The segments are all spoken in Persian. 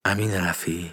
امین رفیعی.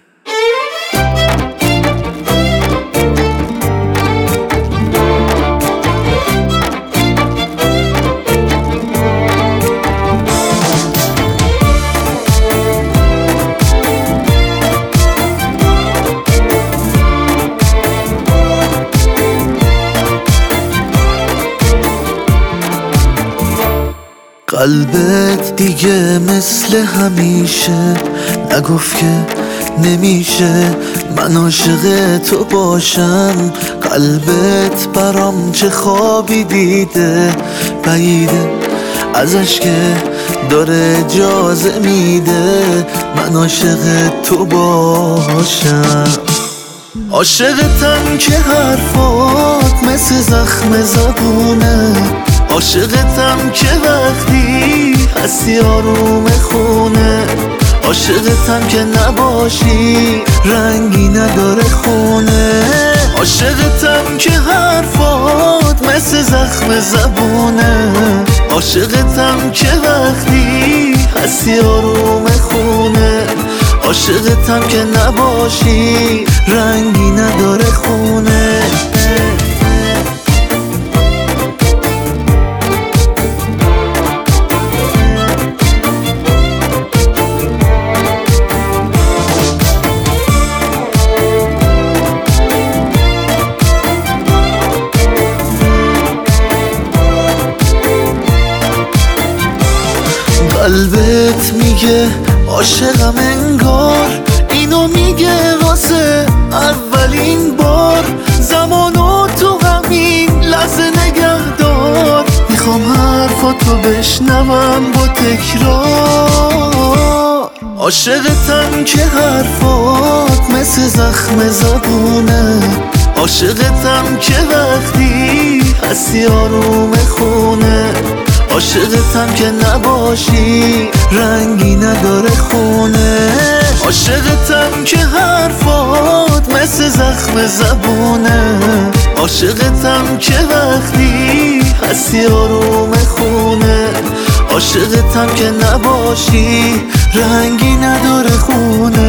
قلبت دیگه مثل همیشه نگفت که نمیشه من عاشق تو باشم. قلبت برام چه خوابی دیده، بعیده ازش که داره اجازه میده من عاشق تو باشم. عاشقتم که حرفات مثل زخم زبونه، عاشقتم که وقتی هستی آروم خونه، عاشقتم که نباشی رنگی نداره خونه، عاشقتم که حرفات مثل زخم زبونه، عاشقتم که وقتی هستی آروم خونه، عاشقتم که نباشی رنگی نداره خونه. قلبت میگه عاشقم انگار، اینو میگه واسه اولین بار. زمانو تو همین لحظه نگهدار، میخوام حرفاتو بشنوم با تکرار. عاشقتم که حرفات مثل زخم زبونه، عاشقتم که وقتی هستی آروم خونه، عاشقتم که نباشی رنگی نداره خونه، عاشقتم که حرفات مثل زخم زبونه، عاشقتم که وقتی هستی آروم خونه، عاشقتم که نباشی رنگی نداره خونه.